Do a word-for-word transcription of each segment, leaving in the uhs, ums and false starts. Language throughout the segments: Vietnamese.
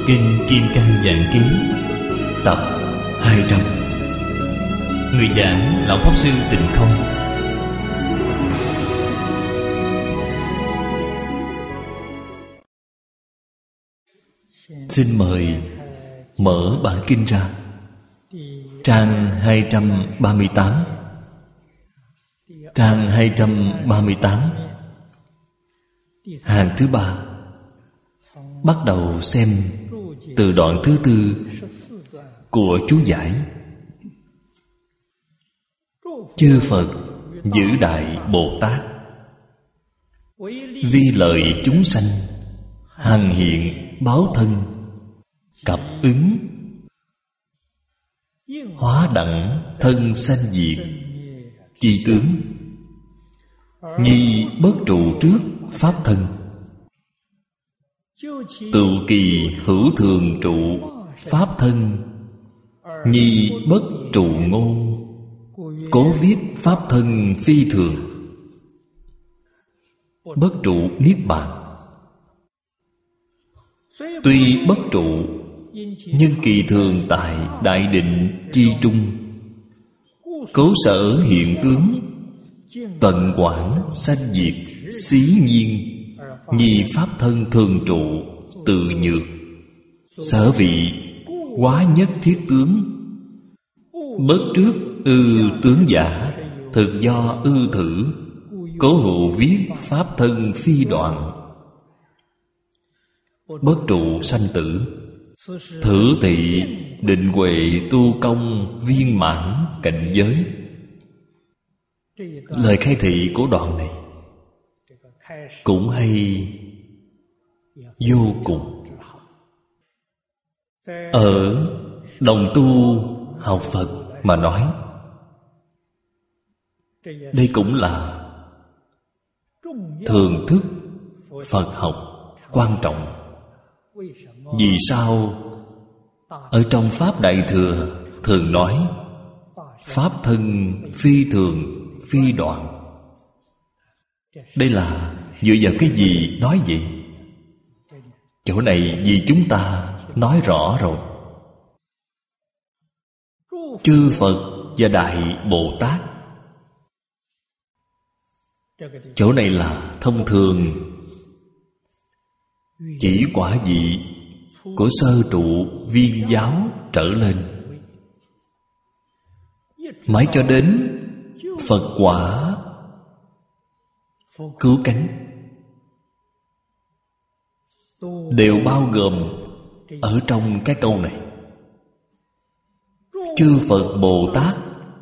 Kinh Kim Cang Giảng Ký tập hai trăm. Người giảng Lão Pháp Sư Tịnh Không. Xin mời mở bản kinh ra, trang hai trăm ba mươi tám. Trang hai trăm ba mươi tám, hàng thứ ba. Bắt đầu xem từ đoạn thứ tư của chú giải. Chư Phật giữ đại Bồ Tát, vi lợi chúng sanh, hằng hiện báo thân, cập ứng hóa đẳng thân sanh diệt, chi tướng nhi bất trụ trước pháp thân, tựu kỳ hữu thường trụ pháp thân, nhi bất trụ ngôn, cố viết pháp thân phi thường, bất trụ niết bàn. Tuy bất trụ, nhưng kỳ thường tại đại định chi trung, cố sở hiện tướng, tận quảng sanh diệt, xí nhiên, nhi pháp thân thường trụ, tự nhược. Sở vị quá nhất thiết tướng, bất trước ư tướng giả, thực do ư thử, cố hữu viết pháp thân phi đoạn. Bất trụ sanh tử, thử tị định huệ tu công viên mãn cảnh giới. Lời khai thị của đoạn này cũng hay vô cùng. Ở đồng tu học Phật mà nói, đây cũng là thưởng thức Phật học quan trọng. Vì sao ở trong Pháp Đại Thừa thường nói pháp thân phi thường phi đoạn? Đây là dựa vào cái gì nói vậy? Chỗ này vì chúng ta nói rõ rồi. Chư Phật và Đại Bồ Tát, chỗ này là thông thường, chỉ quả vị của sơ trụ viên giáo trở lên, mãi cho đến Phật quả cứu cánh, đều bao gồm ở trong cái câu này. Chư Phật Bồ Tát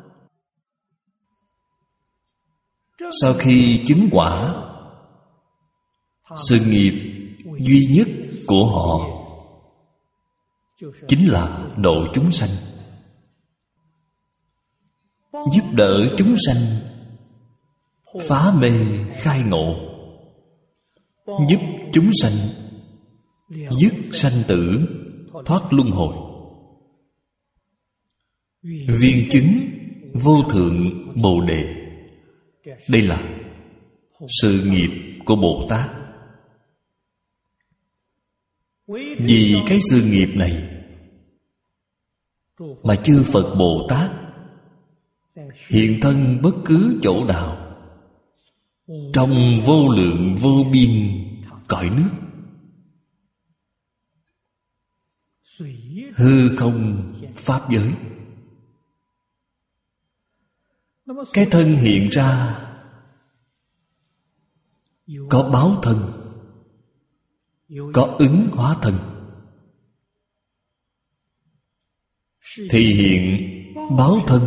sau khi chứng quả, sự nghiệp duy nhất của họ chính là độ chúng sanh, giúp đỡ chúng sanh phá mê khai ngộ, giúp chúng sanh dứt sanh tử thoát luân hồi, viên chứng vô thượng Bồ Đề. Đây là sự nghiệp của Bồ Tát. Vì cái sự nghiệp này mà chư Phật Bồ Tát hiện thân bất cứ chỗ nào, trong vô lượng vô biên cõi nước, hư không pháp giới. Cái thân hiện ra có báo thân, có ứng hóa thân. Thì hiện báo thân,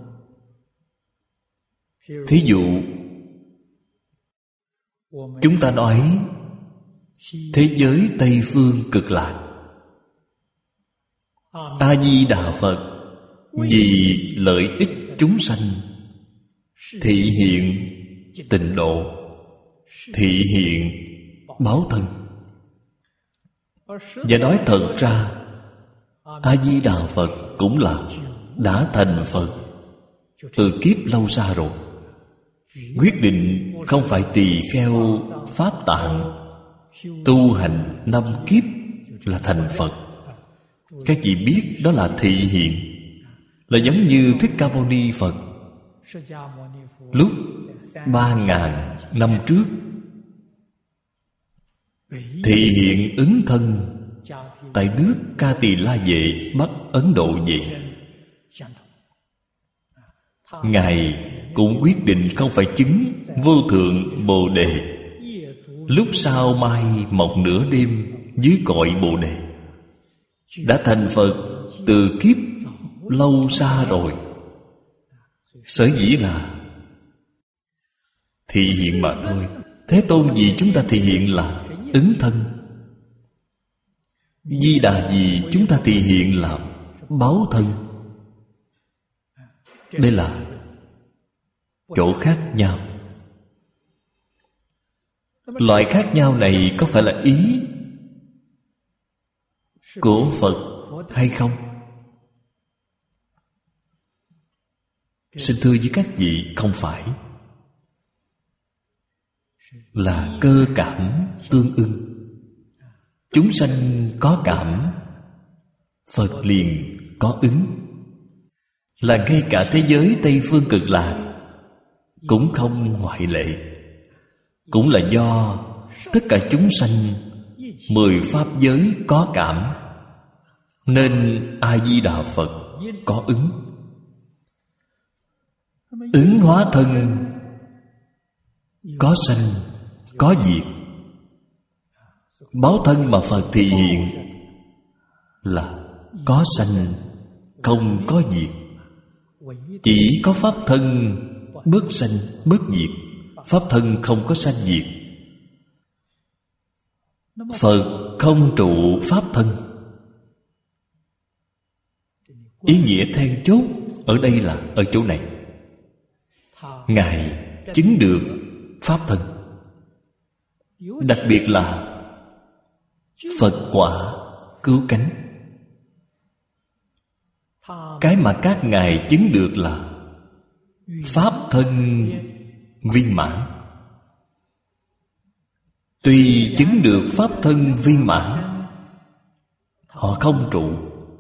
thí dụ chúng ta nói thế giới Tây Phương Cực Lạc, A-di-đà Phật vì lợi ích chúng sanh thị hiện tịnh độ, thị hiện báo thân. Và nói thật ra, A-di-đà Phật cũng là đã thành Phật từ kiếp lâu xa rồi. Quyết định không phải tỳ kheo Pháp Tạng tu hành năm kiếp là thành Phật. Các vị biết đó là thị hiện, là giống như Thích Ca Mâu Ni Phật lúc ba ngàn năm trước thị hiện ứng thân tại nước Ca Tỳ La Vệ, Bắc Ấn Độ vậy. Ngài cũng quyết định không phải chứng vô thượng Bồ Đề lúc sau mai mọc nửa đêm dưới cội Bồ Đề. Đã thành Phật từ kiếp lâu xa rồi. Sở dĩ là thị hiện mà thôi. Thế Tôn vì chúng ta thị hiện là ứng thân. Di Đà vì chúng ta thị hiện là báo thân. Đây là chỗ khác nhau. Loại khác nhau này có phải là ý của Phật hay không? Xin thưa với các vị, không phải. Là cơ cảm tương ưng. Chúng sanh có cảm, Phật liền có ứng. Là ngay cả thế giới Tây Phương Cực Lạc cũng không ngoại lệ. Cũng là do tất cả chúng sanh mười pháp giới có cảm, nên A-di-đà Phật có ứng. Ứng hóa thân có sanh, có diệt. Báo thân mà Phật thị hiện là có sanh, không có diệt. Chỉ có pháp thân bất sanh, bất diệt. Pháp thân không có sanh diệt. Phật không trụ pháp thân. Ý nghĩa then chốt ở đây là ở chỗ này. Ngài chứng được pháp thân. Đặc biệt là Phật quả cứu cánh. Cái mà các ngài chứng được là pháp thân viên mãn. Tuy chứng được pháp thân viên mãn, họ không trụ.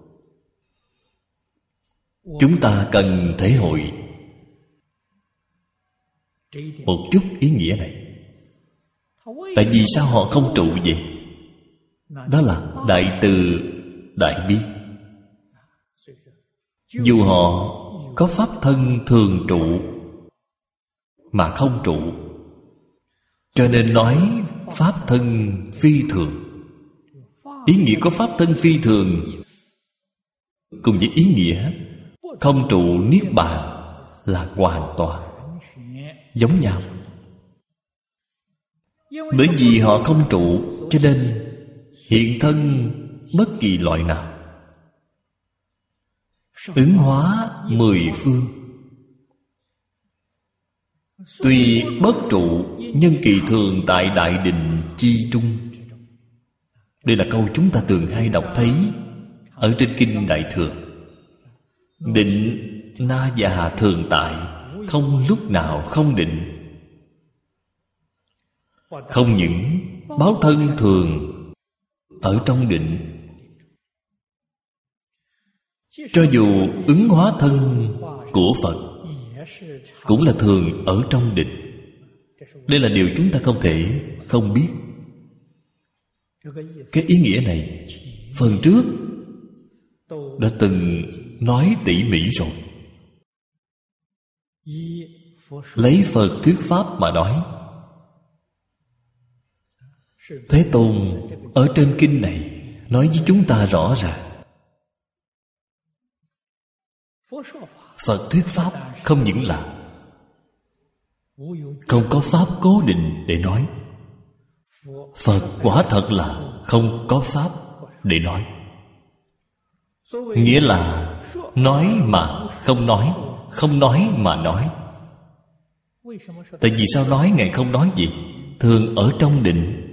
Chúng ta cần thể hội một chút ý nghĩa này. Tại vì sao họ không trụ vậy? Đó là đại từ đại bi. Dù họ có pháp thân thường trụ mà không trụ, cho nên nói pháp thân phi thường. Ý nghĩa của pháp thân phi thường cùng với ý nghĩa không trụ niết bàn là hoàn toàn giống nhau. Bởi vì họ không trụ, cho nên hiện thân bất kỳ loại nào. Ứng hóa mười phương. Tuy bất trụ, nhưng kỳ thường tại đại định chi trung. Đây là câu chúng ta thường hay đọc thấy ở trên Kinh Đại Thừa. Định na già thường tại, không lúc nào không định. Không những báo thân thường ở trong định, cho dù ứng hóa thân của Phật cũng là thường ở trong định. Đây là điều chúng ta không thể không biết. Cái ý nghĩa này phần trước đã từng nói tỉ mỉ rồi. Lấy Phật thuyết pháp mà nói, Thế Tôn ở trên kinh này nói với chúng ta rõ ràng. Phật thuyết pháp không những là không có pháp cố định để nói. Phật quả thật là không có pháp để nói. Nghĩa là nói mà không nói, không nói mà nói. Tại vì sao nói Ngài không nói gì? Thường ở trong định,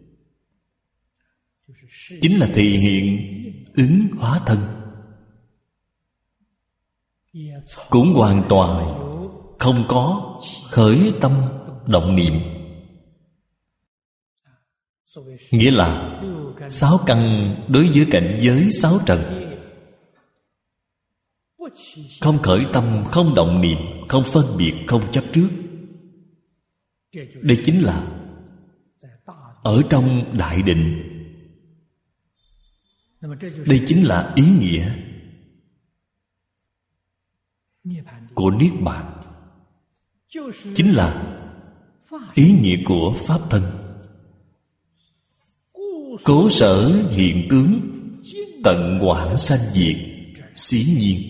chính là thị hiện ứng hóa thân. Cũng hoàn toàn không có khởi tâm động niệm. Nghĩa là sáu căn đối với cảnh giới sáu trần Không khởi tâm, không động niệm, không phân biệt, không chấp trước. Đây chính là ở trong đại định. Đây chính là ý nghĩa của Niết Bàn, chính là ý nghĩa của Pháp thân. Cố sở hiện tướng, tận quảng sanh diệt, xí nhiên.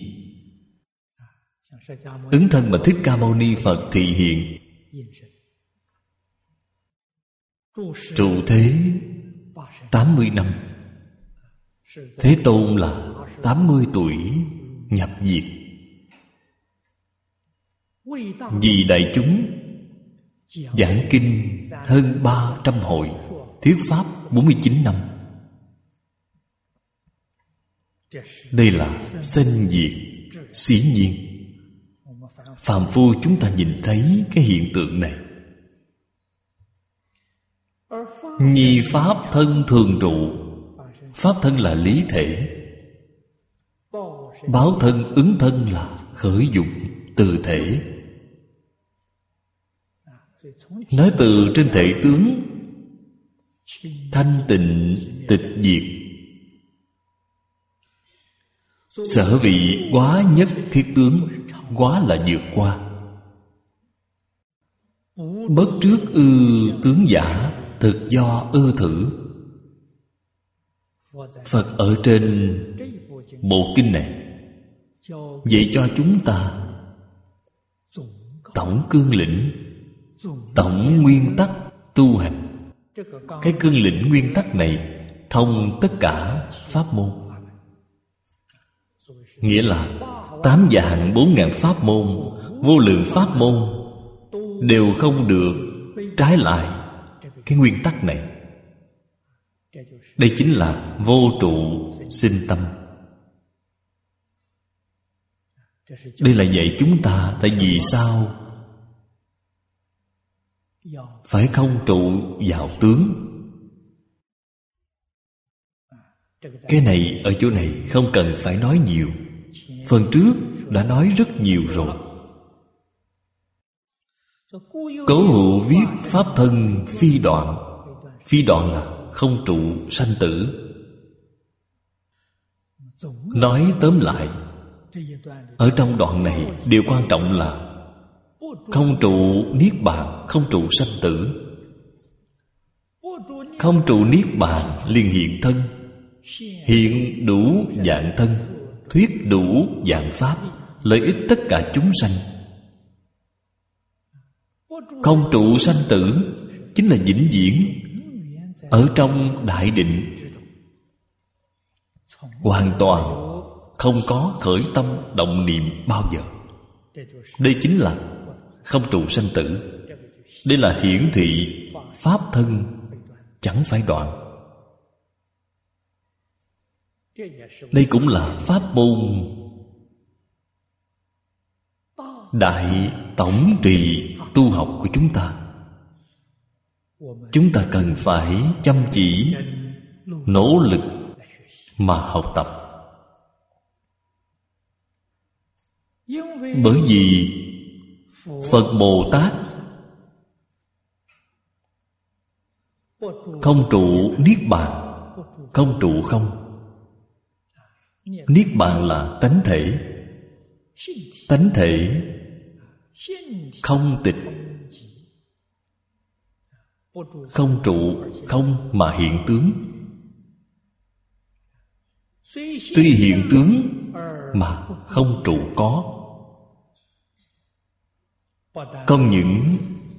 Ứng thân mà Thích Ca Mâu Ni Phật thị hiện, trụ thế tám mươi năm. Thế Tôn là tám mươi tuổi nhập diệt. Vì đại chúng giảng kinh hơn ba trăm hội, thuyết pháp bốn mươi chín năm. Đây là sanh diệt xí nhiên. Phàm phu chúng ta nhìn thấy cái hiện tượng này. Nhi pháp thân thường trụ. Pháp thân là lý thể, báo thân, ứng thân là khởi dụng từ thể. Nói từ trên thể tướng, thanh tịnh tịch diệt. Sở vị quá nhất thiết tướng. Quá là vượt qua. Bất trước ư tướng giả, thực do ư thử. Phật ở trên bộ kinh này dạy cho chúng ta tổng cương lĩnh, tổng nguyên tắc tu hành. Cái cương lĩnh nguyên tắc này thông tất cả pháp môn. Nghĩa là tám vạn bốn ngàn pháp môn, vô lượng pháp môn đều không được trái lại cái nguyên tắc này. Đây chính là vô trụ sinh tâm. Đây là dạy chúng ta tại vì sao phải không trụ vào tướng. Cái này ở chỗ này không cần phải nói nhiều. Phần trước đã nói rất nhiều rồi. Cố hữu viết pháp thân phi đoạn. Phi đoạn là không trụ sanh tử. Nói tóm lại, ở trong đoạn này điều quan trọng là không trụ niết bàn, không trụ sanh tử. Không trụ niết bàn liền hiện thân, hiện đủ dạng thân, thuyết đủ dạng pháp, lợi ích tất cả chúng sanh. Không trụ sanh tử chính là vĩnh viễn ở trong đại định, hoàn toàn không có khởi tâm động niệm bao giờ. Đây chính là không trụ sanh tử. Đây là hiển thị pháp thân chẳng phải đoạn. Đây cũng là pháp môn đại tổng trì tu học của chúng ta. Chúng ta cần phải chăm chỉ nỗ lực mà học tập. Bởi vì Phật Bồ Tát không trụ niết bàn, không trụ không. Niết bàn là tánh thể. Tánh thể không tịch, không trụ không mà hiện tướng. Tuy hiện tướng mà không trụ có. Không những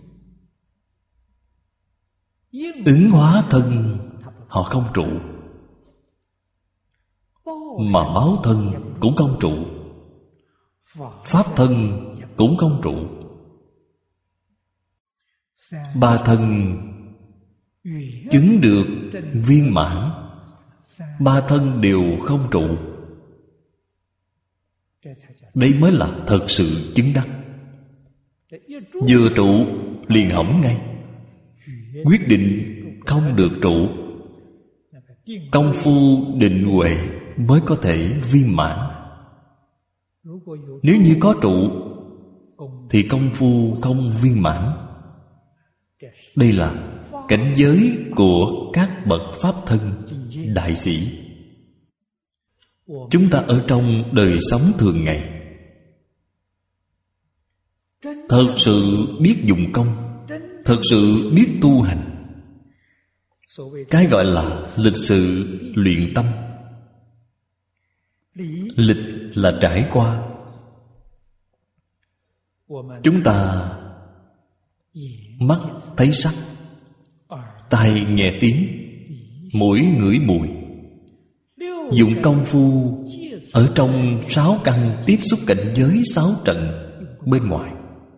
ứng hóa thân họ không trụ, mà báo thân cũng không trụ, pháp thân cũng không trụ. Ba thân chứng được viên mãn, ba thân đều không trụ. Đây mới là thật sự chứng đắc. Vừa trụ liền hỏng ngay. Quyết định không được trụ, công phu định huệ mới có thể viên mãn. Nếu như có trụ thì công phu không viên mãn. Đây là cảnh giới của các bậc pháp thân đại sĩ. Chúng ta ở trong đời sống thường ngày thật sự biết dùng công, thật sự biết tu hành. Cái gọi là lịch sự luyện tâm. Lịch là trải qua. Chúng ta mắt thấy sắc, tai nghe tiếng, mũi ngửi mùi. Dụng công phu ở trong sáu căn tiếp xúc cảnh giới sáu trận bên ngoài.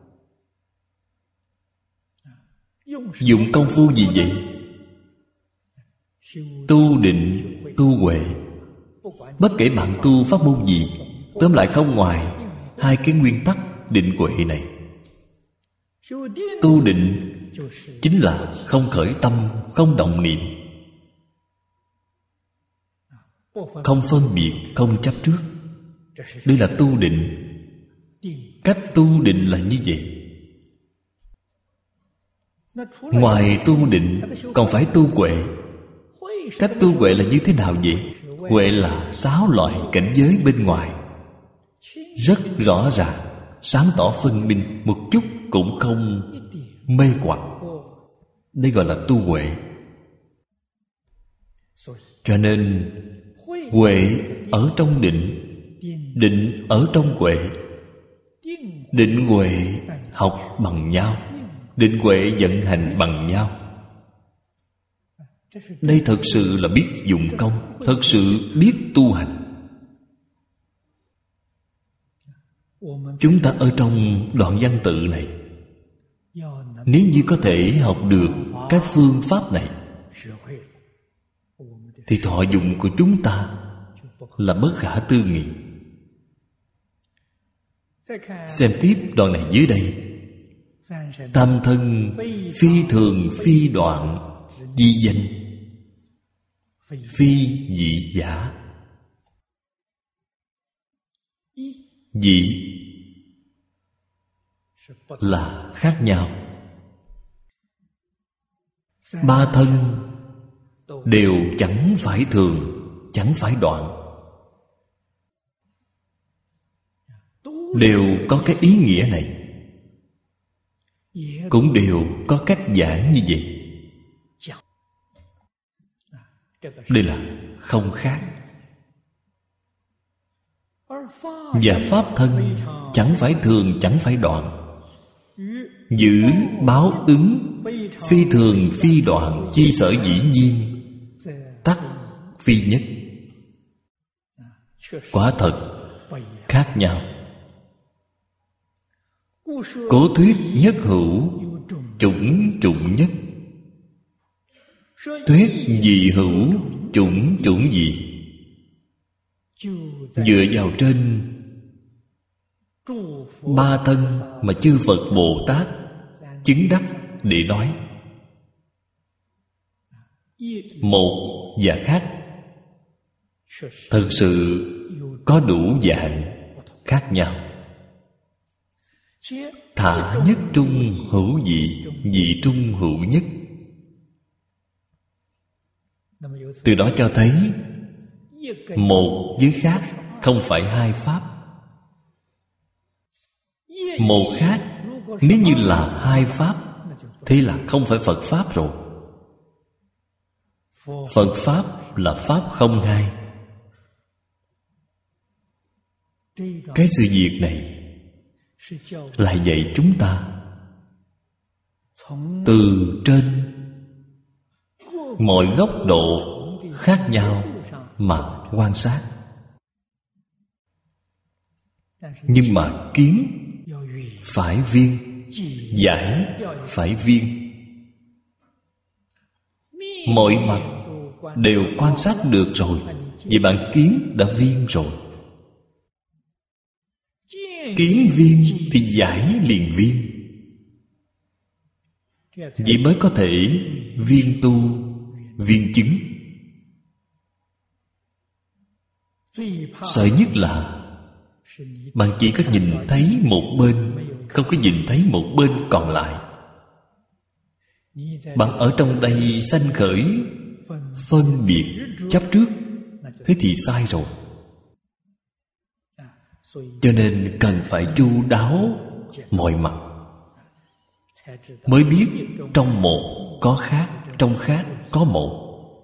Dụng công phu gì vậy? Tu định, tu huệ. Bất kể bạn tu pháp môn gì, tóm lại không ngoài hai cái nguyên tắc định huệ này. Tu định chính là không khởi tâm, không động niệm, không phân biệt, không chấp trước. Đây là tu định. Cách tu định là như vậy. Ngoài tu định còn phải tu huệ. Cách tu huệ là như thế nào vậy? Huệ là sáu loại cảnh giới bên ngoài, rất rõ ràng, sáng tỏ phân minh, một chút cũng không mê hoặc. Đây gọi là tu huệ. Cho nên huệ ở trong định, định ở trong huệ. Định huệ học bằng nhau, định huệ vận hành bằng nhau. Đây thật sự là biết dụng công, thật sự biết tu hành. Chúng ta ở trong đoạn văn tự này, nếu như có thể học được các phương pháp này, thì thọ dụng của chúng ta là bất khả tư nghị. Xem tiếp đoạn này dưới đây. Tam thân phi thường phi đoạn di danh, phi dị giả. Dị là khác nhau. Ba thân đều chẳng phải thường, chẳng phải đoạn, đều có cái ý nghĩa này, cũng đều có cách giảng như vậy. Đây là không khác. Và pháp thân chẳng phải thường, chẳng phải đoạn. Giữ báo ứng phi thường phi đoạn chi sở dĩ nhiên, tắc phi nhất. Quả thật khác nhau. Cố thuyết nhất hữu, chủng chủng nhất. Thuyết dị hữu, chủng chủng dị. Dựa vào trên ba thân mà chư Phật Bồ Tát chứng đắc để nói. Một và khác thật sự có đủ dạng khác nhau. Thả nhất trung hữu dị, dị trung hữu nhất. Từ đó cho thấy một với khác không phải hai pháp. Một khác nếu như là hai pháp, thế là không phải Phật Pháp rồi. Phật Pháp là Pháp không hai. Cái sự việc này lại dạy chúng ta từ trên mọi góc độ khác nhau mà quan sát. Nhưng mà kiến phải viên, giải phải viên. Mọi mặt đều quan sát được rồi, vậy bạn kiến đã viên rồi. Kiến viên thì giải liền viên. Vậy mới có thể viên tu, viên chứng. Sợ nhất là Bạn chỉ có nhìn thấy một bên, không có nhìn thấy một bên còn lại. Bạn ở trong đây sanh khởi phân biệt chấp trước, thế thì sai rồi. Cho nên cần phải chu đáo mọi mặt, mới biết trong một có khác, trong khác có một.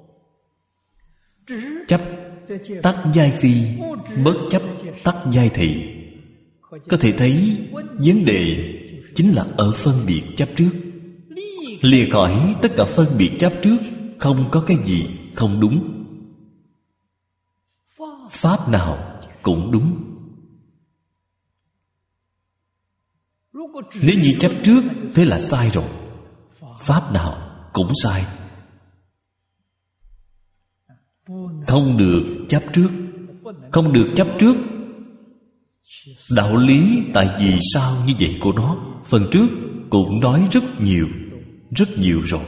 Chấp tắc giai phi, bất chấp tắc giai thị. Có thể thấy vấn đề chính là ở phân biệt chấp trước. Lìa khỏi tất cả phân biệt chấp trước, không có cái gì không đúng. Pháp nào cũng đúng. Nếu như chấp trước, thế là sai rồi. Pháp nào cũng sai. Không được chấp trước. Không được chấp trước. Đạo lý tại vì sao như vậy của nó, phần trước cũng nói rất nhiều, rất nhiều rồi.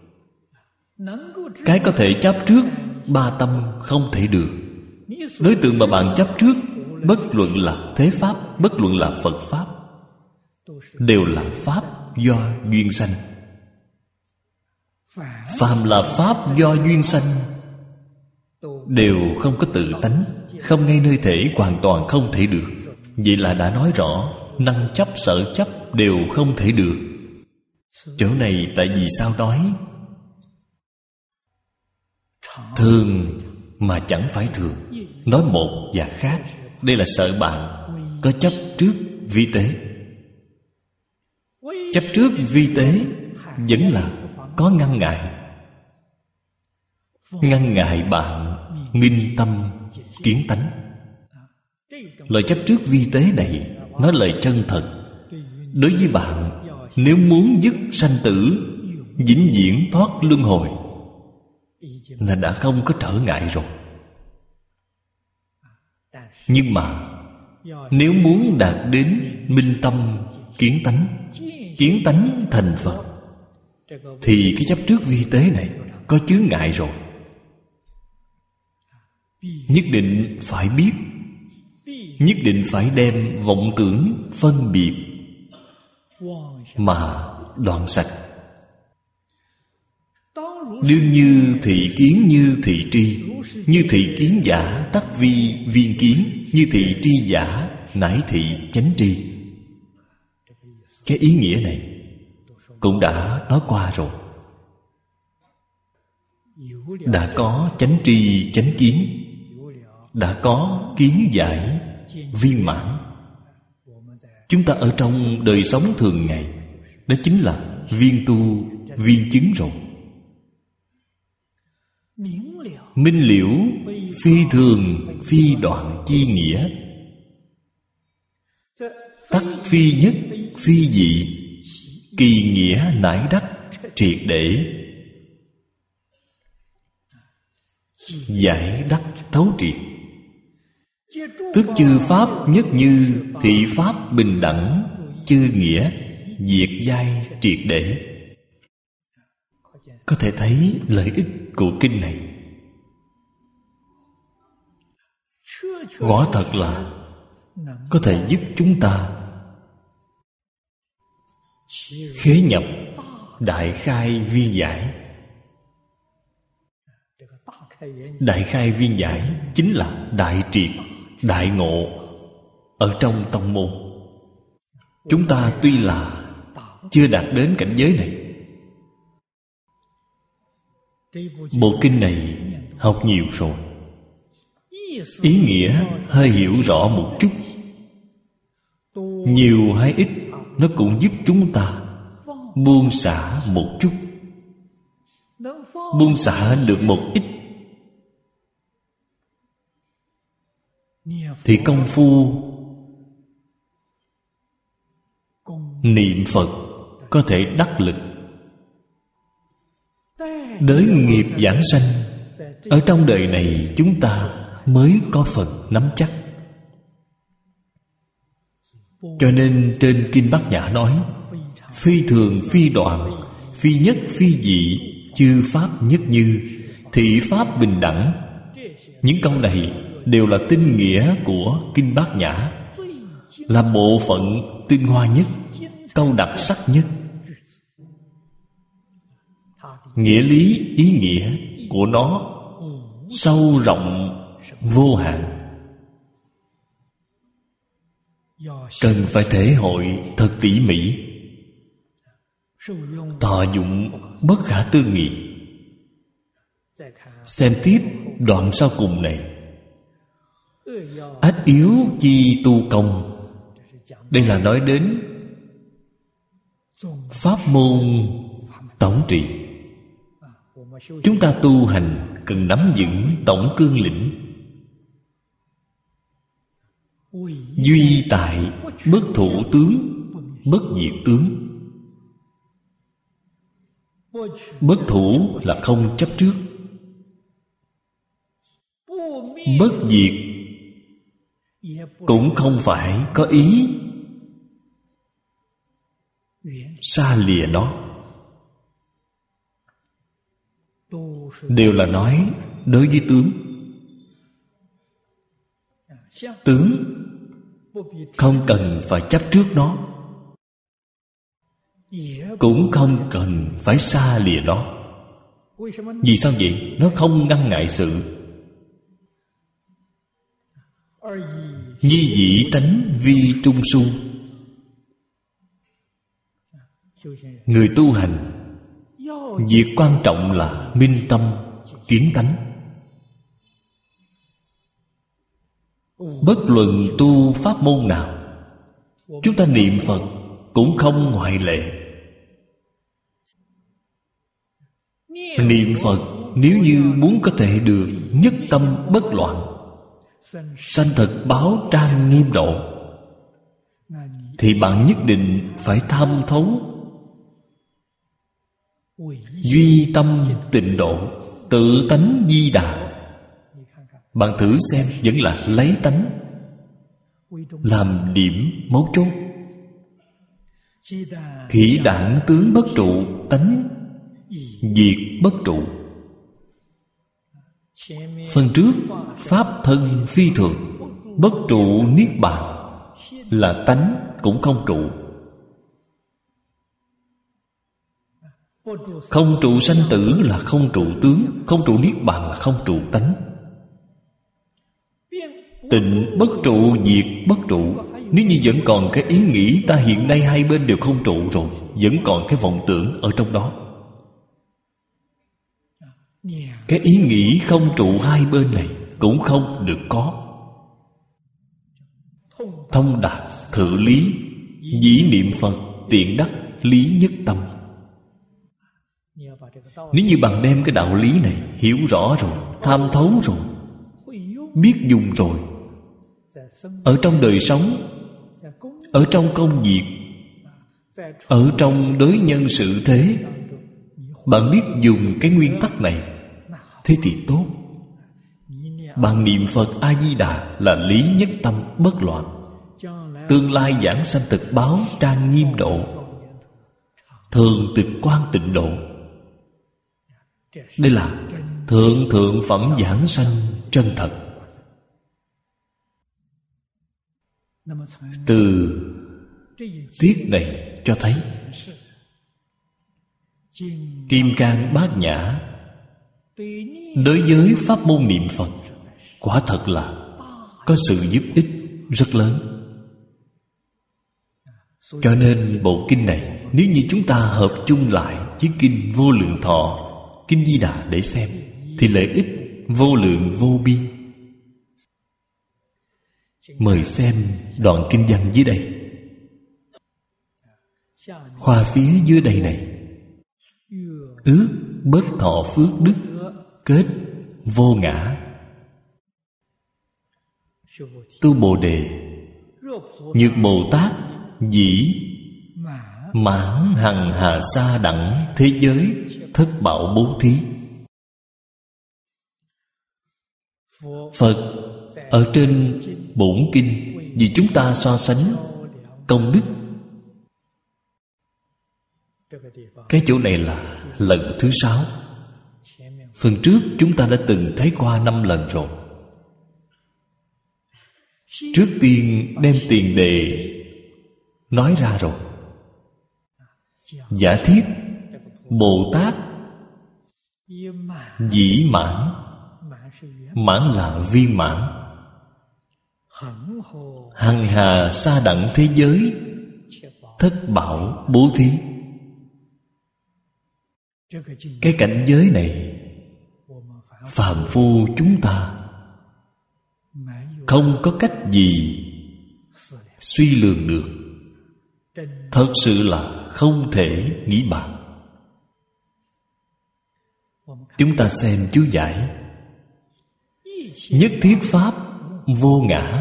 Cái có thể chấp trước, ba tâm không thể được. Đối tượng mà bạn chấp trước, bất luận là thế Pháp, bất luận là Phật Pháp, đều là Pháp do duyên sanh. Phàm là Pháp do duyên sanh, đều không có tự tánh, không ngay nơi thể, hoàn toàn không thể được. Vậy là đã nói rõ, năng chấp sở chấp đều không thể được. Chỗ này tại vì sao nói thường mà chẳng phải thường, nói một và khác. Đây là sợ bạn có chấp trước vi tế. Chấp trước vi tế vẫn là có ngăn ngại. Ngăn ngại bạn minh tâm kiến tánh. Lời chấp trước vi tế này nói lời chân thật. Đối với bạn, nếu muốn dứt sanh tử, vĩnh viễn thoát luân hồi, là đã không có trở ngại rồi. Nhưng mà nếu muốn đạt đến minh tâm kiến tánh, kiến tánh thành Phật, thì cái chấp trước vi tế này có chướng ngại rồi. Nhất định phải biết, nhất định phải đem vọng tưởng phân biệt mà đoạn sạch. Đương như thị kiến như thị tri, như thị kiến giả tắc vi viên kiến, như thị tri giả nãi thị chánh tri. Cái ý nghĩa này cũng đã nói qua rồi. Đã có chánh tri chánh kiến, đã có kiến giải viên mãn. Chúng ta ở trong đời sống thường ngày, đó chính là viên tu viên chứng rồi. Minh liễu phi thường phi đoạn chi nghĩa, tắc phi nhất phi dị, kỳ nghĩa nải đắc triệt để. Giải đắc thấu triệt, tức chư pháp nhất như, thị pháp bình đẳng, chư nghĩa diệt giai triệt để. Có thể thấy lợi ích của kinh này. Quả thật là có thể giúp chúng ta khế nhập đại khai viên giải. Đại khai viên giải chính là đại triệt, đại ngộ ở trong tông môn. Chúng ta tuy là chưa đạt đến cảnh giới này, bộ kinh này học nhiều rồi, ý nghĩa hơi hiểu rõ một chút. Nhiều hay ít, nó cũng giúp chúng ta buông xả một chút. Buông xả được một ít thì công phu niệm Phật có thể đắc lực. Đới nghiệp giảng sanh, ở trong đời này chúng ta mới có phần nắm chắc. Cho nên trên Kinh Bát Nhã nói, phi thường phi đoạn, phi nhất phi dị, chư pháp nhất như, thị pháp bình đẳng. Những câu này đều là tinh nghĩa của Kinh Bát Nhã, là bộ phận tinh hoa nhất, câu đặc sắc nhất. Nghĩa lý, ý nghĩa của nó sâu rộng vô hạn, cần phải thể hội thật tỉ mỉ, thọ dụng bất khả tư nghị. Xem tiếp đoạn sau cùng này: ách yếu chi tu công. Đây là nói đến pháp môn tổng trị. Chúng ta tu hành cần nắm vững tổng cương lĩnh. Duy tại bất thủ tướng, bất diệt tướng. Bất thủ là không chấp trước, bất diệt cũng không phải có ý xa lìa nó. Đều là nói đối với tướng. Tướng không cần phải chấp trước nó, cũng không cần phải xa lìa nó. Vì sao vậy? Nó không ngăn ngại sự. Nhi dĩ tánh vi trung su. Người tu hành, việc quan trọng là minh tâm, kiến tánh. Bất luận tu pháp môn nào, chúng ta niệm Phật cũng không ngoại lệ. Niệm Phật nếu như muốn có thể được nhất tâm bất loạn, sanh thực báo trang nghiêm độ, thì bạn nhất định phải tham thấu duy tâm tịnh độ, tự tánh di đà. Bạn thử xem, vẫn là lấy tánh làm điểm mấu chốt. Khỉ đản tướng bất trụ, tánh diệt bất trụ. Phần trước pháp thân phi thường, bất trụ niết bàn, là tánh cũng không trụ. Không trụ sanh tử là không trụ tướng, không trụ niết bàn là không trụ tánh. Tịnh bất trụ, diệt bất trụ. Nếu như vẫn còn cái ý nghĩ ta hiện nay hai bên đều không trụ rồi, vẫn còn cái vọng tưởng ở trong đó. Cái ý nghĩ không trụ hai bên này cũng không được có. Thông đạt thự lý, dĩ niệm Phật tiện đắc lý nhất tâm. Nếu như bạn đem cái đạo lý này hiểu rõ rồi, tham thấu rồi, biết dùng rồi, ở trong đời sống, ở trong công việc, ở trong đối nhân sự thế, bạn biết dùng cái nguyên tắc này, thế thì tốt. Bạn niệm Phật A-di-đà là lý nhất tâm bất loạn, tương lai giảng sanh thực báo trang nghiêm độ, thường tịch quan tịnh độ. Đây là thượng thượng phẩm giảng sanh chân thật. Từ tiết này cho thấy Kim Cang Bát Nhã đối với pháp môn niệm Phật quả thật là có sự giúp ích rất lớn. Cho nên bộ kinh này, nếu như chúng ta hợp chung lại với kinh Vô Lượng Thọ, kinh Di Đà để xem, thì lợi ích vô lượng vô biên. Mời xem đoạn kinh văn dưới đây. Khoa phía dưới đây này: ước bất thọ phước đức, kết vô ngã. Tu Bồ Đề, Nhược Bồ Tát dĩ mãn hằng hà sa đẳng thế giới thất bảo bố thí. Phật ở trên bổn kinh vì chúng ta so sánh công đức. Cái chỗ này là lần thứ sáu. Phần trước chúng ta đã từng thấy qua năm lần rồi. trước tiên đem tiền đề nói ra rồi. Giả thiết Bồ Tát dĩ mãn, mãn là viên mãn, hằng hà sa đẳng thế giới, thất bảo bố thí. Cái cảnh giới này phàm phu chúng ta không có cách gì suy lường được. Thật sự là không thể nghĩ bàn. Chúng ta xem chú giải: nhất thiết pháp vô ngã,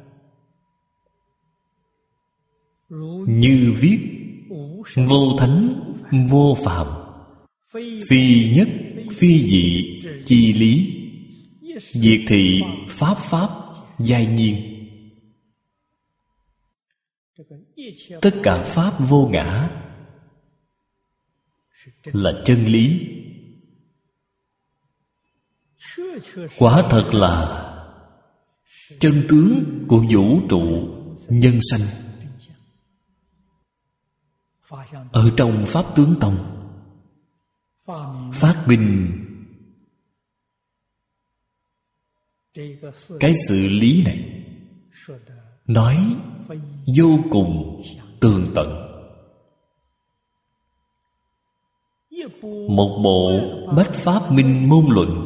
như viết vô thánh vô phàm, phi nhất phi dị chi lý, diệt thị pháp pháp giai nhiên. Tất cả pháp vô ngã là chân lý. Quả thật là chân tướng của vũ trụ nhân sanh. Ở trong Pháp Tướng Tông phát minh cái sự lý này, nói vô cùng tường tận. Một bộ Bách Pháp Minh Môn Luận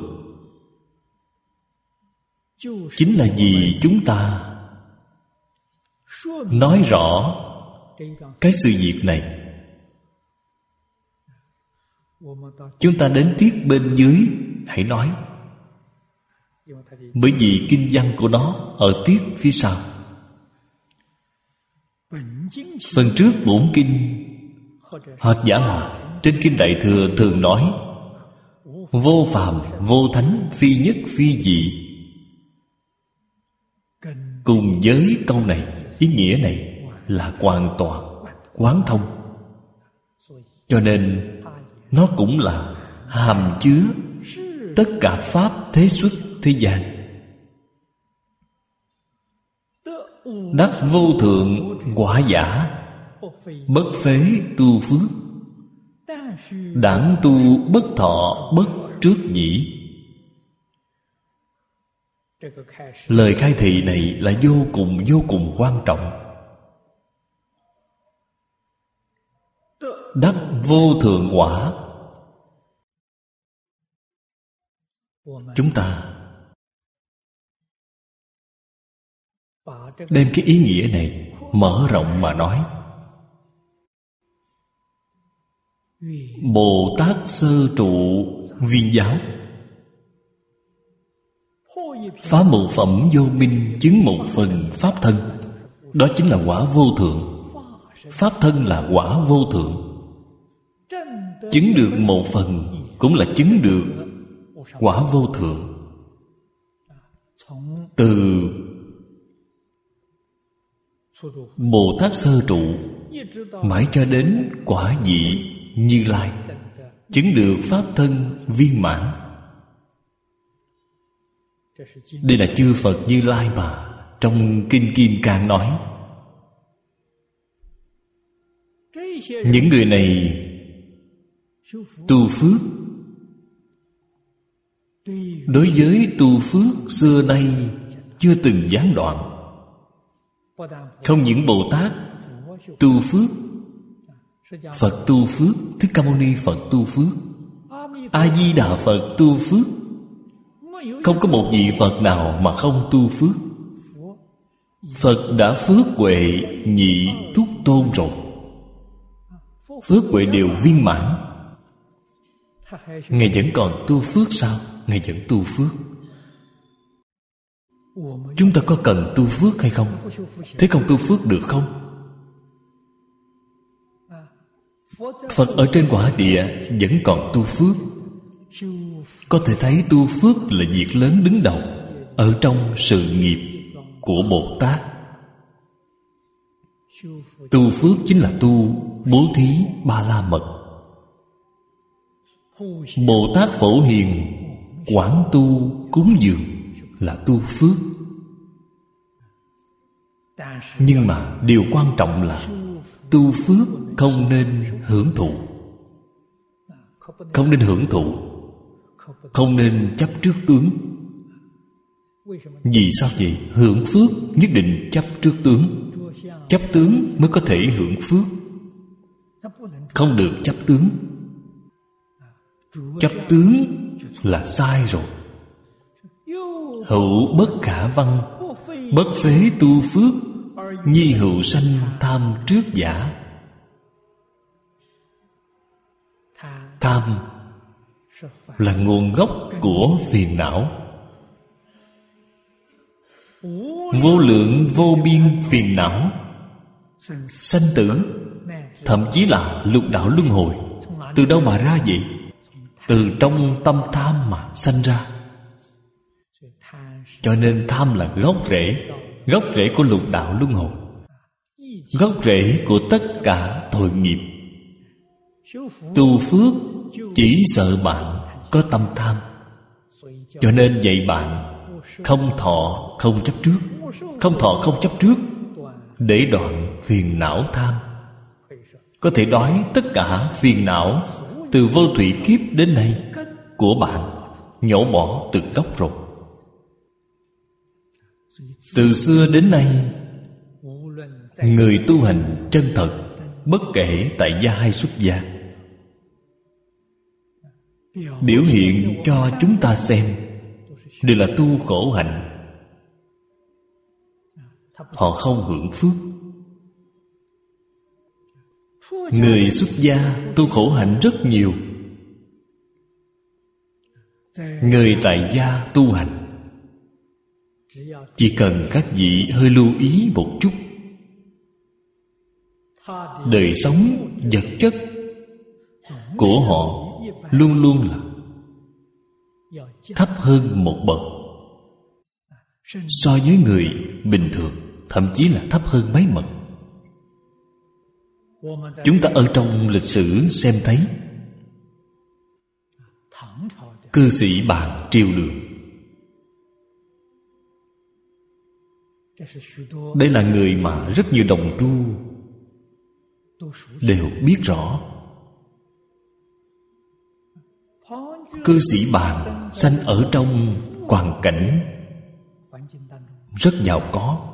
chính là vì chúng ta nói rõ cái sự việc này. Chúng ta đến tiết bên dưới hãy nói, bởi vì kinh văn của nó ở tiết phía sau. Phần trước bổn kinh hoặc giả là trên kinh Đại Thừa thường nói vô phàm, vô thánh, phi nhất, phi dị. Cùng với câu này, ý nghĩa này là hoàn toàn quán thông. Cho nên nó cũng là hàm chứa tất cả pháp thế xuất thế gian. Đắc vô thượng quả giả, bất phế tu phước, đảng tu bất thọ bất trước nhĩ. Lời khai thị này là vô cùng vô cùng quan trọng. Đắc vô thượng quả, chúng ta đem cái ý nghĩa này mở rộng mà nói. Bồ Tát sơ trụ viên giáo, phá một phẩm vô minh, chứng một phần pháp thân. Đó chính là quả vô thượng. Pháp thân là quả vô thượng. Chứng được một phần cũng là chứng được quả vô thượng. Từ Bồ Tát sơ trụ mãi cho đến quả vị Như Lai, chứng được pháp thân viên mãn. Đây là chư Phật Như Lai mà trong Kinh Kim Cang nói. Những người này tu phước, đối với tu phước xưa nay chưa từng gián đoạn. Không những Bồ Tát tu phước, Phật tu phước, Thích Ca Mâu Ni Phật tu phước, A Di Đà Phật tu phước. Không có một vị Phật nào mà không tu phước. Phật đã phước huệ nhị túc tôn rồi. Phước huệ đều viên mãn. Ngài vẫn còn tu phước sao? Ngài vẫn tu phước. Chúng ta có cần tu phước hay không? Thế không tu phước được không? Phật ở trên quả địa vẫn còn tu phước. Có thể thấy tu phước là việc lớn đứng đầu ở trong sự nghiệp của Bồ Tát. Tu phước chính là tu bố thí ba la mật. Bồ Tát Phổ Hiền quảng tu cúng dường là tu phước. Nhưng mà điều quan trọng là tu phước không nên hưởng thụ. Không nên hưởng thụ, không nên chấp trước tướng. Vì sao vậy? Hưởng phước nhất định chấp trước tướng. Chấp tướng mới có thể hưởng phước. Không được chấp tướng. Chấp tướng là sai rồi. Hữu bất khả văn, bất phế tu phước, nhi hữu sanh tham trước giả. Tham là nguồn gốc của phiền não. Vô lượng vô biên phiền não, sanh tử, thậm chí là lục đạo luân hồi. Từ đâu mà ra vậy? Từ trong tâm tham mà sanh ra. Cho nên tham là gốc rễ, gốc rễ của lục đạo luân hồi, gốc rễ của tất cả tội nghiệp. Tu phước chỉ sợ bạn có tâm tham. Cho nên dạy bạn không thọ không chấp trước. Không thọ không chấp trước để đoạn phiền não tham. Có thể nói tất cả phiền não từ vô thủy kiếp đến nay của bạn nhổ bỏ từ gốc rồi. Từ xưa đến nay, người tu hành chân thật, bất kể tại gia hay xuất gia, biểu hiện cho chúng ta xem đều là tu khổ hạnh. Họ không hưởng phước. Người xuất gia tu khổ hạnh rất nhiều. Người tại gia tu hành, chỉ cần các vị hơi lưu ý một chút, đời sống vật chất của họ luôn luôn là thấp hơn một bậc so với người bình thường, thậm chí là thấp hơn mấy bậc. Chúng ta ở trong lịch sử xem thấy cư sĩ Bàn Triều Đường. Đây là người mà rất nhiều đồng tu đều biết rõ. Cư sĩ Bàn sanh ở trong hoàn cảnh rất giàu có.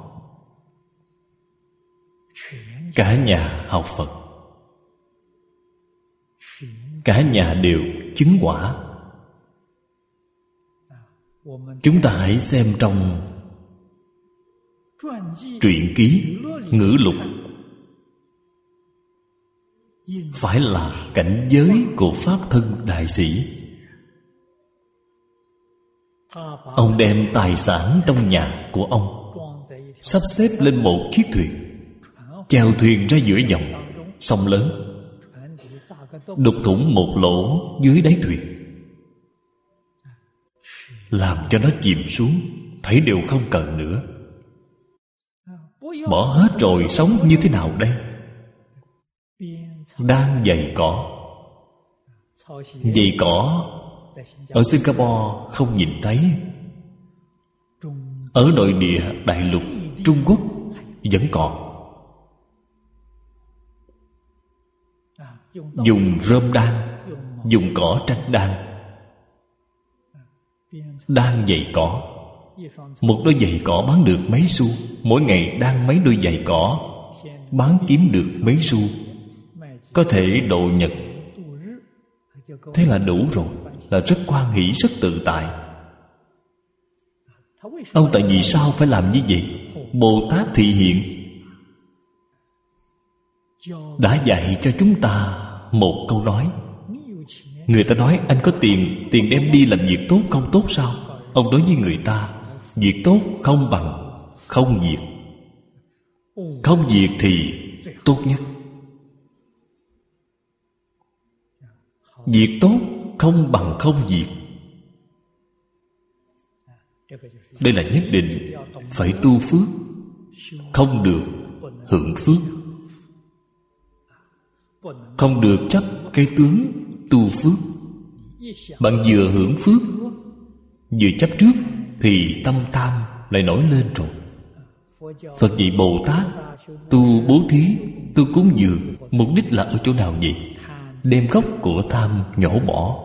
Cả nhà học Phật, cả nhà đều chứng quả. Chúng ta hãy xem trong truyện ký, ngữ lục, phải là cảnh giới của Pháp thân đại sĩ. Ông đem tài sản trong nhà của ông sắp xếp lên một chiếc thuyền, chèo thuyền ra giữa dòng sông lớn, đục thủng một lỗ dưới đáy thuyền, làm cho nó chìm xuống, thấy đều không cần nữa. Bỏ hết rồi sống như thế nào đây? Đang dày cỏ. Dày cỏ ở Singapore không nhìn thấy. Ở nội địa đại lục Trung Quốc vẫn còn. Dùng rơm đan, dùng cỏ tranh đan. Đan giày cỏ. Một đôi giày cỏ bán được mấy xu. Mỗi ngày đan mấy đôi giày cỏ, bán kiếm được mấy xu, có thể độ nhật. Thế là đủ rồi, là rất hoan hỷ, rất tự tại. Ông tại vì sao phải làm như vậy? Bồ Tát Thị Hiện đã dạy cho chúng ta một câu nói. Người ta nói anh có tiền, tiền đem đi làm việc tốt không tốt sao? Ông nói với người ta, việc tốt không bằng không việc. Không việc thì tốt nhất. Việc tốt không bằng không việc. Đây là nhất định phải tu phước, không được hưởng phước. Không được chấp cái tướng tu phước. Bạn vừa hưởng phước, vừa chấp trước thì tâm tham lại nổi lên rồi. Phật dạy Bồ Tát tu bố thí, tu cúng dường, mục đích là ở chỗ nào vậy? Đem gốc của tham nhổ bỏ.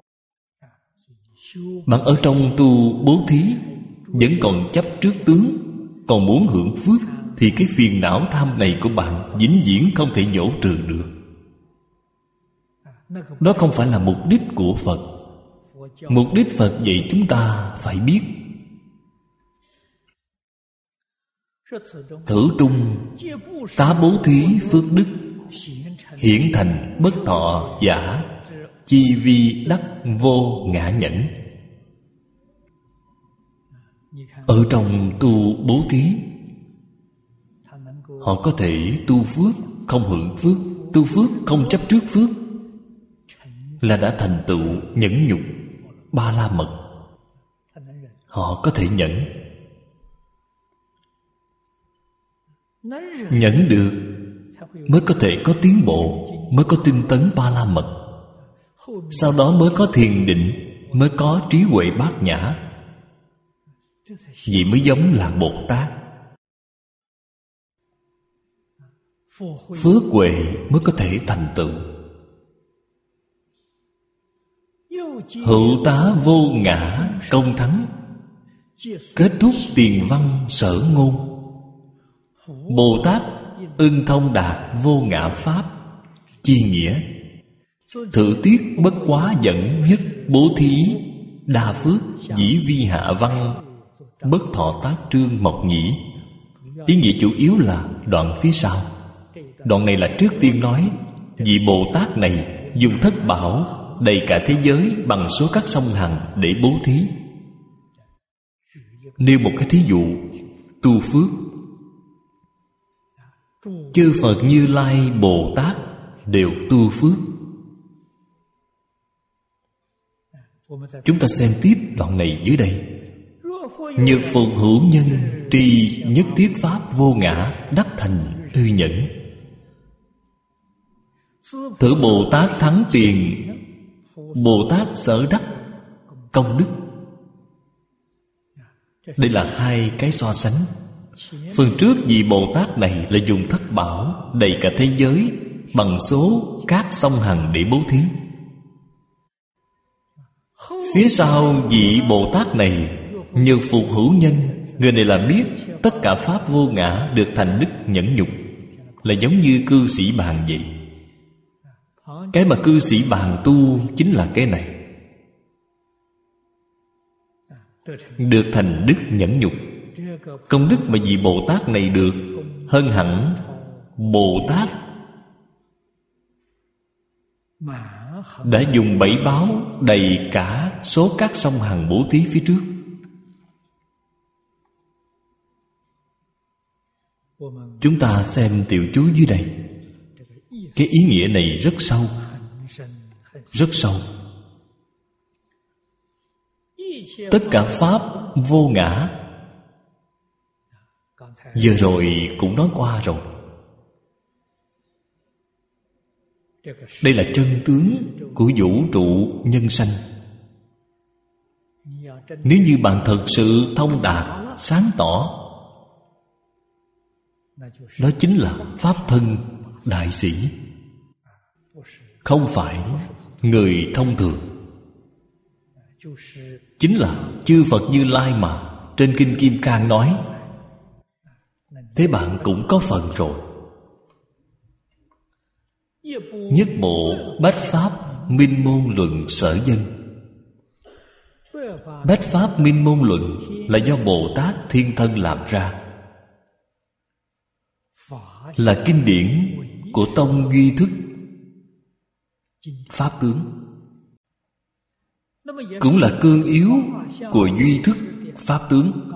Bạn ở trong tu bố thí vẫn còn chấp trước tướng, còn muốn hưởng phước, thì cái phiền não tham này của bạn vĩnh viễn không thể nhổ trừ được. Đó không phải là mục đích của Phật. Mục đích Phật dạy chúng ta phải biết thử trung tá bố thí phước đức, hiển thành bất thọ giả, chi vi đắc vô ngã nhẫn. Ở trong tu bố thí, họ có thể tu phước không hưởng phước, tu phước không chấp trước phước, là đã thành tựu nhẫn nhục ba la mật. Họ có thể nhẫn. Nhẫn được mới có thể có tiến bộ, mới có tinh tấn ba la mật. Sau đó mới có thiền định, mới có trí huệ bát nhã. Vậy mới giống là Bồ Tát. Phước huệ mới có thể thành tựu. Hữu tá vô ngã công thắng, kết thúc tiền văn sở ngôn. Bồ Tát ưng thông đạt vô ngã pháp, chi nghĩa thử tiết bất quá dẫn nhất bố thí, đa phước dĩ vi hạ văn, bất thọ tác trương mộc nhĩ. Ý nghĩa chủ yếu là đoạn phía sau. Đoạn này là trước tiên nói vị Bồ Tát này dùng thất bảo đầy cả thế giới bằng số các sông Hằng để bố thí. Nêu một cái thí dụ tu phước. Chư Phật Như Lai Bồ Tát đều tu phước. Chúng ta xem tiếp đoạn này dưới đây. Nhược phục hữu nhân tri nhất thiết pháp vô ngã, đắc thành ư nhẫn. Thử Bồ Tát thắng tiền, Bồ Tát sở đắc công đức. Đây là hai cái so sánh. Phần trước vị Bồ Tát này là dùng thất bảo đầy cả thế giới bằng số các sông Hằng để bố thí. Phía sau vị Bồ Tát này nhược phục hữu nhân, người này là biết tất cả pháp vô ngã được thành đức nhẫn nhục, là giống như cư sĩ bàn vậy. Cái mà cư sĩ bàn tu chính là cái này, được thành đức nhẫn nhục. Công đức mà vị Bồ Tát này được hơn hẳn Bồ Tát đã dùng bảy báo đầy cả số các sông Hằng bố thí phía trước. Chúng ta xem tiểu chú dưới đây. Cái ý nghĩa này rất sâu, rất sâu. Tất cả pháp vô ngã, vừa rồi cũng nói qua rồi. Đây là chân tướng của vũ trụ nhân sanh. Nếu như bạn thật sự thông đạt, sáng tỏ, đó chính là pháp thân đại sĩ, không phải người thông thường. Chính là chư Phật Như Lai mà trên Kinh Kim Cang nói. Thế bạn cũng có phần rồi. Nhất bộ bách pháp minh môn luận sở dân. Bách pháp minh môn luận là do Bồ Tát Thiên Thân làm ra, là kinh điển của tông duy thức pháp tướng, cũng là cương yếu của duy thức pháp tướng.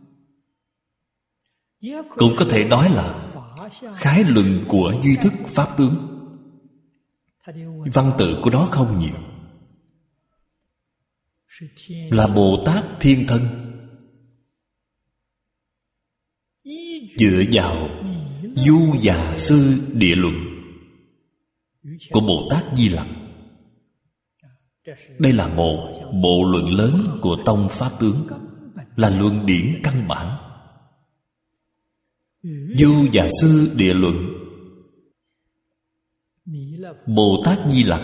Cũng có thể nói là khái luận của duy thức pháp tướng. Văn tự của nó không nhiều, là Bồ Tát Thiên Thân dựa vào Du Già Sư Địa Luận của Bồ Tát Di Lặc. Đây là một bộ luận lớn của tông pháp tướng, là luận điển căn bản. Du Già Sư Địa Luận. Bồ Tát Di Lặc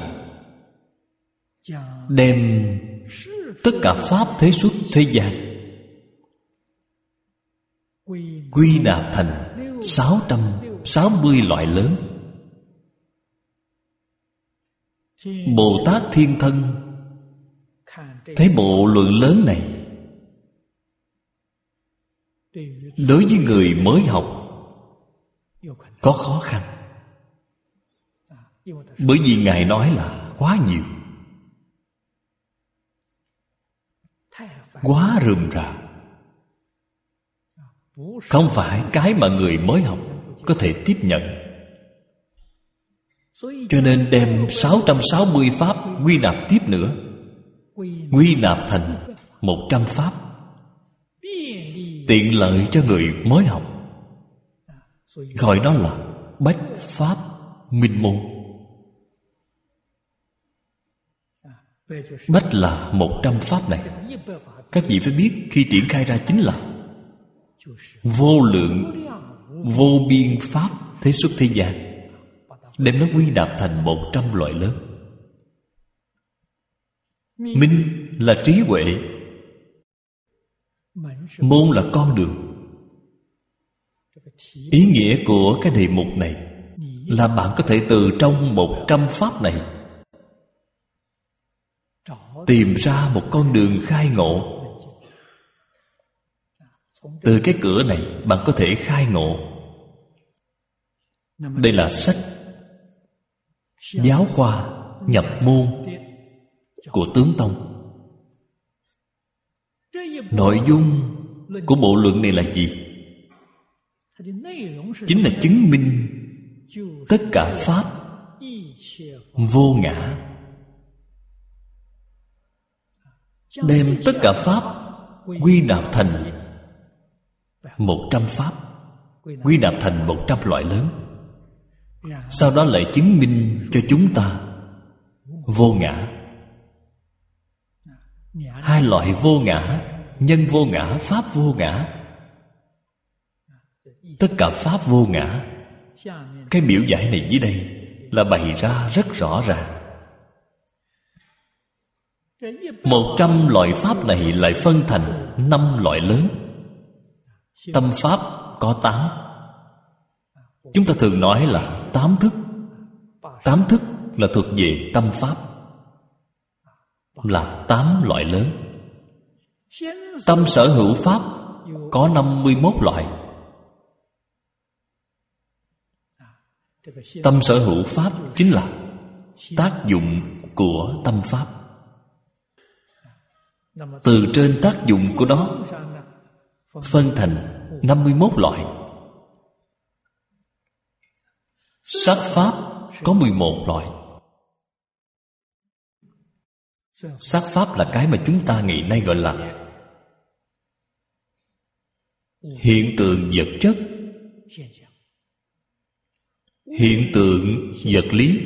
đem tất cả pháp thế xuất thế gian quy nạp thành sáu trăm sáu mươi loại lớn. Bồ Tát Thiên Thân thấy bộ luận lớn này đối với người mới học có khó khăn, bởi vì Ngài nói là quá nhiều, quá rườm rà, không phải cái mà người mới học có thể tiếp nhận. Cho nên đem sáu trăm sáu mươi pháp quy nạp tiếp nữa, quy nạp thành một trăm pháp, tiện lợi cho người mới học. Gọi đó là bách pháp minh môn. Bách là một trăm pháp này. Các vị phải biết, khi triển khai ra chính là vô lượng vô biên pháp thế xuất thế gian, đem nó quy nạp thành một trăm loại lớn. Minh là trí huệ, môn là con đường. Ý nghĩa của cái đề mục này là bạn có thể từ trong một trăm pháp này tìm ra một con đường khai ngộ. Từ cái cửa này bạn có thể khai ngộ. Đây là sách giáo khoa nhập môn của Tướng Tông. Nội dung của bộ luận này là gì? Chính là chứng minh tất cả pháp vô ngã. Đem tất cả pháp quy nạp thành một trăm pháp, quy nạp thành một trăm loại lớn. Sau đó lại chứng minh cho chúng ta vô ngã. Hai loại vô ngã, nhân vô ngã, pháp vô ngã. Tất cả pháp vô ngã. Cái biểu giải này dưới đây là bày ra rất rõ ràng. Một trăm loại pháp này lại phân thành năm loại lớn. Tâm pháp có tám. Chúng ta thường nói là tám thức. Tám thức là thuộc về tâm pháp, là tám loại lớn. Tâm sở hữu pháp có năm mươi mốt loại. Tâm sở hữu pháp chính là tác dụng của tâm pháp. Từ trên tác dụng của nó phân thành năm mươi mốt loại. Sắc pháp có mười một loại. Sắc pháp là cái mà chúng ta ngày nay gọi là hiện tượng vật chất, hiện tượng vật lý,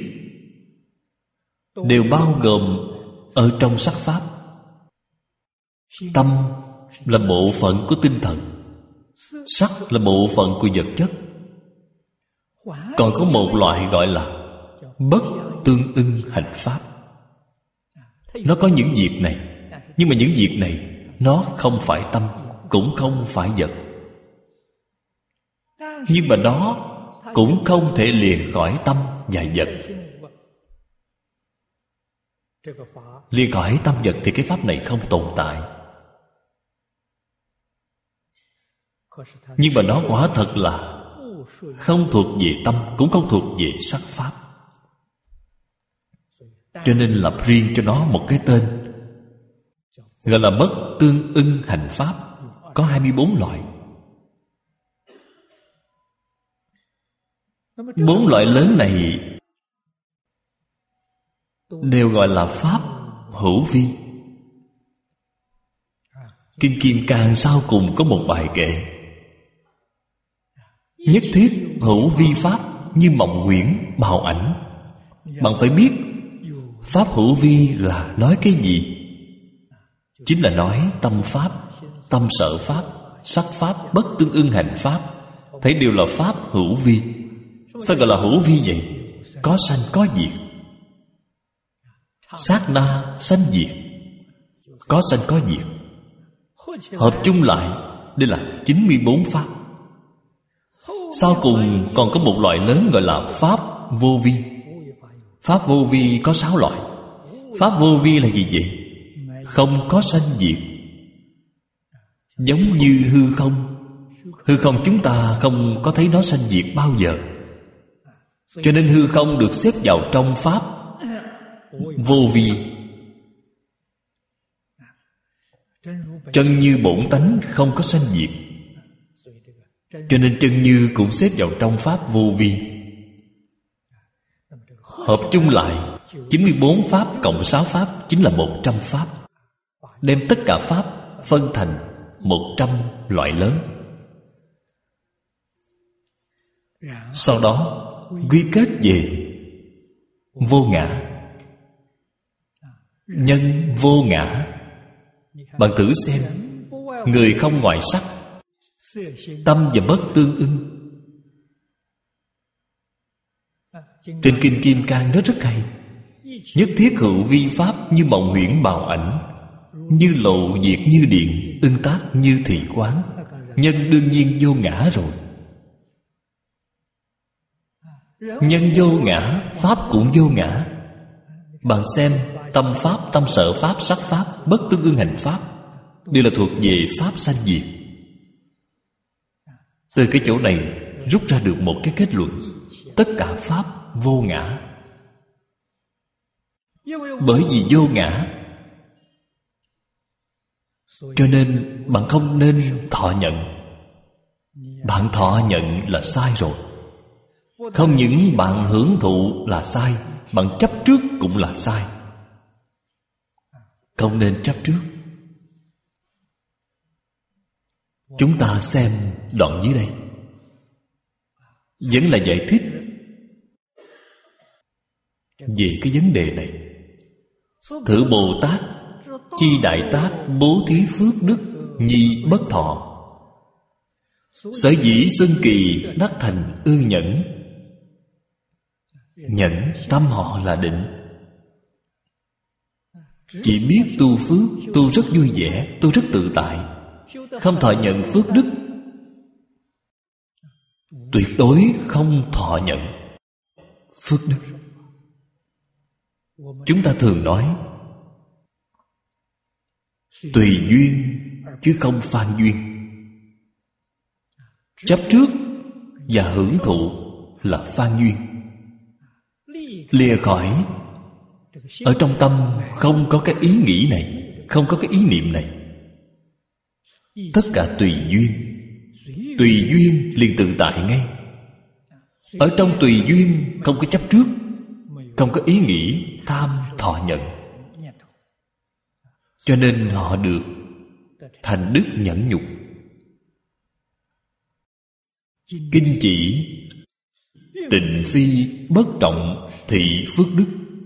đều bao gồm ở trong sắc pháp. Tâm là bộ phận của tinh thần, sắc là bộ phận của vật chất. Còn có một loại gọi là bất tương ưng hành pháp. Nó có những việc này, nhưng mà những việc này nó không phải tâm, cũng không phải vật. Nhưng mà nó cũng không thể lìa khỏi tâm và vật. Lìa khỏi tâm vật thì cái pháp này không tồn tại. Nhưng mà nó quả thật là không thuộc về tâm, cũng không thuộc về sắc pháp. Cho nên lập riêng cho nó một cái tên, gọi là bất tương ưng hành pháp. Có hai mươi bốn loại. Bốn loại lớn này đều gọi là pháp hữu vi. Kinh Kim Cang sau cùng có một bài kệ: nhất thiết hữu vi pháp, như mộng huyễn bào ảnh. Bạn phải biết pháp hữu vi là nói cái gì. Chính là nói tâm pháp, tâm sở pháp, sắc pháp, bất tương ưng hành pháp, thấy đều là pháp hữu vi. Sao gọi là hữu vi vậy? Có sanh có diệt, sát na sanh diệt, có sanh có diệt, hợp chung lại, đây là chín mươi bốn pháp. Sau cùng còn có một loại lớn gọi là pháp vô vi. Pháp vô vi có sáu loại. Pháp vô vi là gì vậy? Không có sanh diệt, giống như hư không. Hư không chúng ta không có thấy nó sanh diệt bao giờ, cho nên hư không được xếp vào trong pháp vô vi. Chân như bổn tánh không có sanh diệt, cho nên chân như cũng xếp vào trong pháp vô vi. Hợp chung lại chín mươi bốn pháp cộng sáu pháp chính là một trăm pháp. Đem tất cả pháp phân thành một trăm loại lớn. Sau đó quy kết về vô ngã. Nhân vô ngã. Bạn thử xem, người không ngoại sắc, tâm và bất tương ưng. Trên Kinh Kim Cang nó rất hay. Nhất thiết hữu vi pháp như mộng huyễn bào ảnh, như lộ diệt như điện, ưng tác như thị quán. Nhân đương nhiên vô ngã rồi. Nhân vô ngã, pháp cũng vô ngã. Bạn xem, tâm pháp, tâm sở pháp, sắc pháp, bất tương ưng hành pháp đều là thuộc về pháp sanh diệt. Từ cái chỗ này rút ra được một cái kết luận: tất cả pháp vô ngã. Bởi vì vô ngã, cho nên bạn không nên thọ nhận. Bạn thọ nhận là sai rồi. Không những bạn hưởng thụ là sai, bạn chấp trước cũng là sai. Không nên chấp trước. Chúng ta xem đoạn dưới đây, vẫn là giải thích về cái vấn đề này. Thử Bồ Tát chi đại tác bố thí phước đức nhi bất thọ. Sở dĩ xưng kỳ đắc thành ư nhẫn. Nhẫn tâm họ là định. Chỉ biết tu phước, tu rất vui vẻ, tu rất tự tại, không thọ nhận phước đức. Tuyệt đối không thọ nhận phước đức. Chúng ta thường nói tùy duyên chứ không phan duyên. Chấp trước và hưởng thụ là phan duyên. Lìa khỏi, ở trong tâm không có cái ý nghĩ này, không có cái ý niệm này. Tất cả tùy duyên. Tùy duyên liền tự tại ngay. Ở trong tùy duyên không có chấp trước, không có ý nghĩ tham thọ nhận, cho nên họ được thành đức nhẫn nhục. Kinh chỉ tịnh phi bất trọng thị phước đức,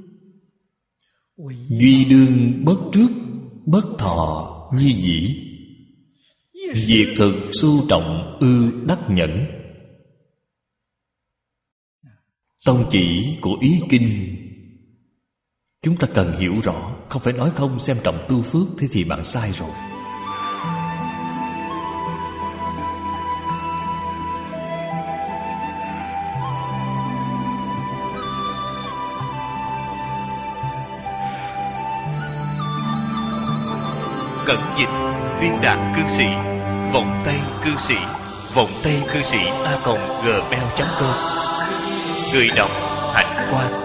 duy đương bất trước bất thọ nhi dĩ, diệt thực su trọng ư đắc nhẫn. Tông chỉ của ý kinh chúng ta cần hiểu rõ. Không phải nói không xem trọng tu phước, thế thì bạn sai rồi. Cẩn dịch viên đạt cư sĩ, vọng tây cư sĩ, vọng tây cư sĩ a còng gmail chấm com. Người đọc Hạnh Quang.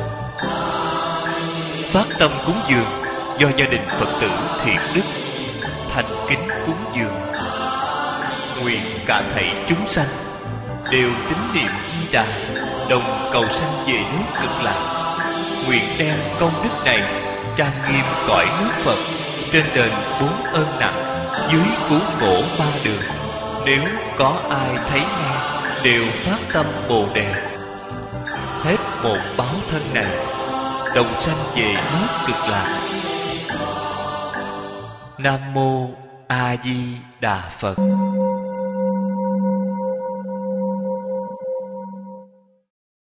Phát tâm cúng dường do gia đình Phật tử Thiện Đức thành kính cúng dường. Nguyện cả thảy chúng sanh đều tín niệm Di Đà, đồng cầu sanh về nước Cực Lạc. Nguyện đem công đức này trang nghiêm cõi nước Phật, trên đền bốn ơn nặng, dưới cứu khổ ba đường. Nếu có ai thấy nghe đều phát tâm Bồ Đề, hết một báo thân này đồng sanh về nước Cực Lạc. Nam mô A Di Đà Phật.